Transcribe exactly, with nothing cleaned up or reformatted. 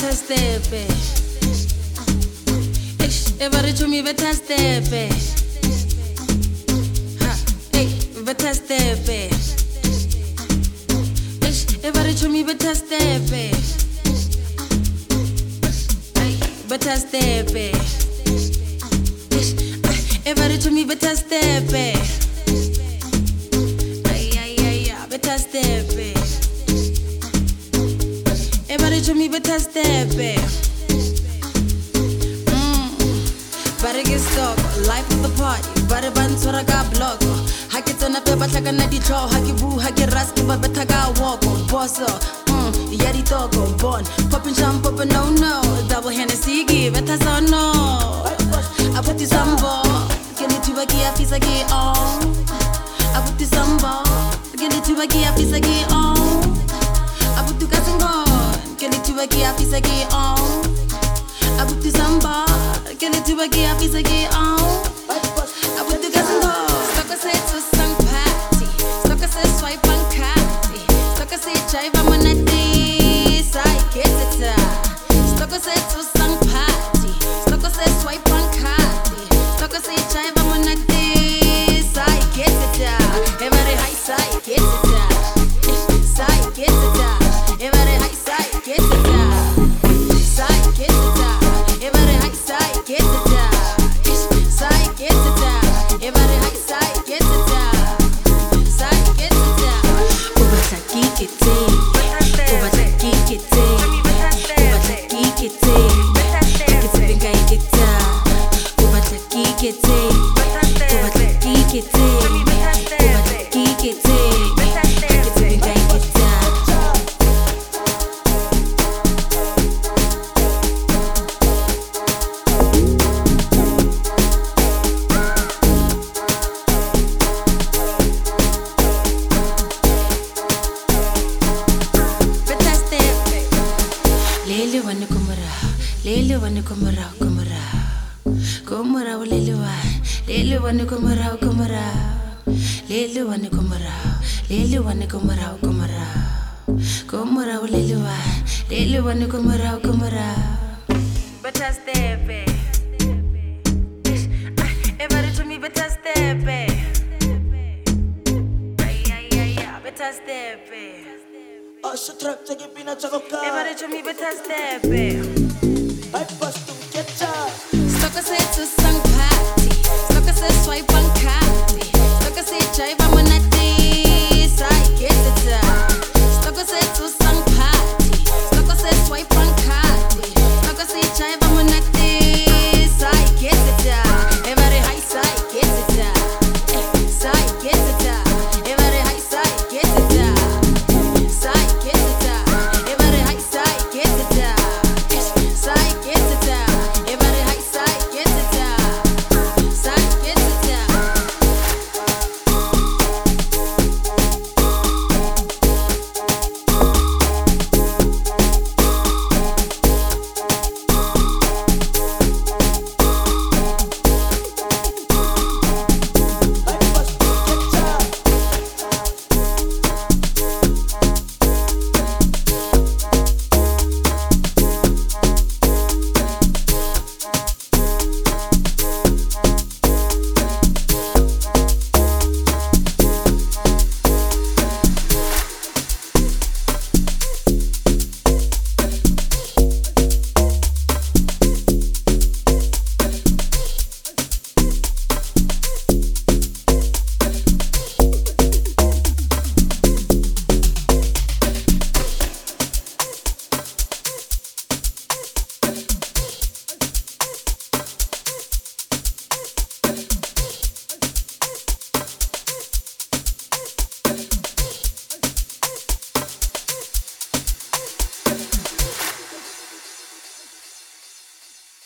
better step it. Ever to me better step it. Ha, hey, better step it. Ever to me better step it. Hey, better step it. Ever to me better step it. Ay ay ay, better step it. Ever to me better step it. Better get stuck, life of the party. Better ban so I got block. I get on a paper like a nadi draw. I get boo, I get rascal, but better got walk on. Boss up, mm, yeti talk on born. Poppin' jump, poppin' no no. Double Hennessy, give it as I know. I put this on ball. Get it to a gear, fizz a gear on. I put this on ball. Get it to a gear, fizz a gear on. I put the gas and gone. Get it to a gear, fizz a gear on. I put this on ball. Get it to a gear, fizz a gear on. I put the gas and gone. Stock a set to some party. Stock a set swipe on carty. Stock a set drive, I'm on a this. I get it. Stock a set to some party. Stock a set swipe on carty. Stock a set drive, I'm on a this. I get it. Every high side, get it. Side, get it. Every high side, get it. Side, get it. Every high side, get it. Side, get it. Every high side, get it. Side, get it. Over the geek it. Over the geek it. Over the geek it. Get it, think I get it. Over the geek it. Over the geek it. Over the geek it. Get it, think I get it. Lele wane kumara, lele wane kumara, kumara, kumara, lele wane, lele wane kumara, kumara, lele wane kumara, lele wane kumara, kumara, kumara, lele wane, lele wane kumara, kumara. Better step it. Ever to me better step it. Ay ay ay, better step it. Oh, so trap to give me a chunk of car. Ever to me better step it. I bust to get up. Stock a set to some party. Stock a set swipe on carty. Stock a set drive, I'm